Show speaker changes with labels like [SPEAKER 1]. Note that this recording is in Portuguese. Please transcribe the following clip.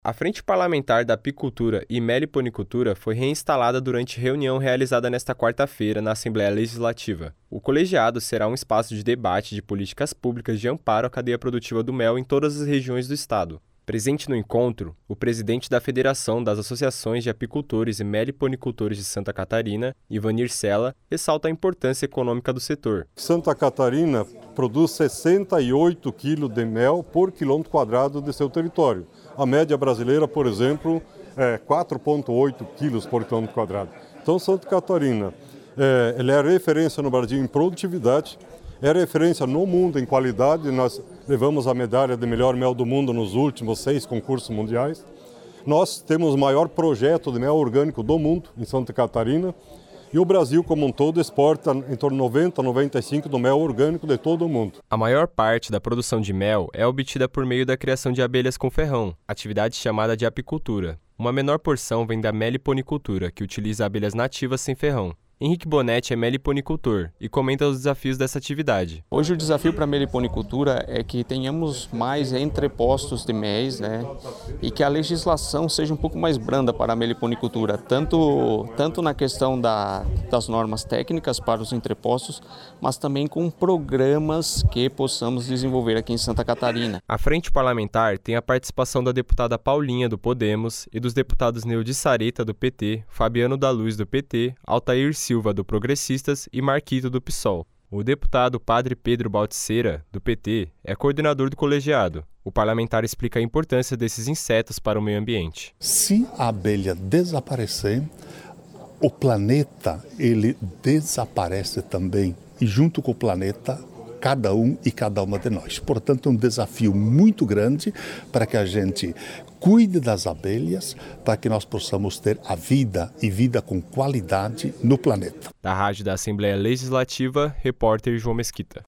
[SPEAKER 1] A Frente Parlamentar da Apicultura e Meliponicultura foi reinstalada durante reunião realizada nesta quarta-feira na Assembleia Legislativa. O colegiado será um espaço de debate de políticas públicas de amparo à cadeia produtiva do mel em todas as regiões do estado. Presente no encontro, o presidente da Federação das Associações de Apicultores e Meliponicultores de Santa Catarina, Ivanir Sela, ressalta a importância econômica do setor.
[SPEAKER 2] Santa Catarina produz 68 quilos de mel por quilômetro quadrado de seu território. A média brasileira, por exemplo, é 4,8 quilos por quilômetro quadrado. Então, Santa Catarina ela é referência no Brasil em produtividade, é referência no mundo em qualidade. Nós levamos a medalha de melhor mel do mundo nos últimos 6 concursos mundiais. Nós temos o maior projeto de mel orgânico do mundo em Santa Catarina. E o Brasil, como um todo, exporta em torno de 90% a 95% do mel orgânico de todo o mundo.
[SPEAKER 1] A maior parte da produção de mel é obtida por meio da criação de abelhas com ferrão, atividade chamada de apicultura. Uma menor porção vem da meliponicultura, que utiliza abelhas nativas sem ferrão. Henrique Bonetti é meliponicultor e comenta os desafios dessa atividade.
[SPEAKER 3] Hoje o desafio para a meliponicultura é que tenhamos mais entrepostos de mel, e que a legislação seja um pouco mais branda para a meliponicultura, tanto na questão das normas técnicas para os entrepostos, mas também com programas que possamos desenvolver aqui em Santa Catarina.
[SPEAKER 1] A Frente Parlamentar tem a participação da deputada Paulinha, do Podemos, e dos deputados Neudi Sareta, do PT, Fabiano da Luz, do PT, Altair Silva, do Progressistas, e Marquito, do PSOL. O deputado Padre Pedro Baltzeira, do PT, é coordenador do colegiado. O parlamentar explica a importância desses insetos para o meio ambiente.
[SPEAKER 4] Se a abelha desaparecer, o planeta ele desaparece também. E junto com o planeta, cada um e cada uma de nós. Portanto, é um desafio muito grande para que a gente cuide das abelhas, para que nós possamos ter a vida e vida com qualidade no planeta.
[SPEAKER 1] Da Rádio da Assembleia Legislativa, repórter João Mesquita.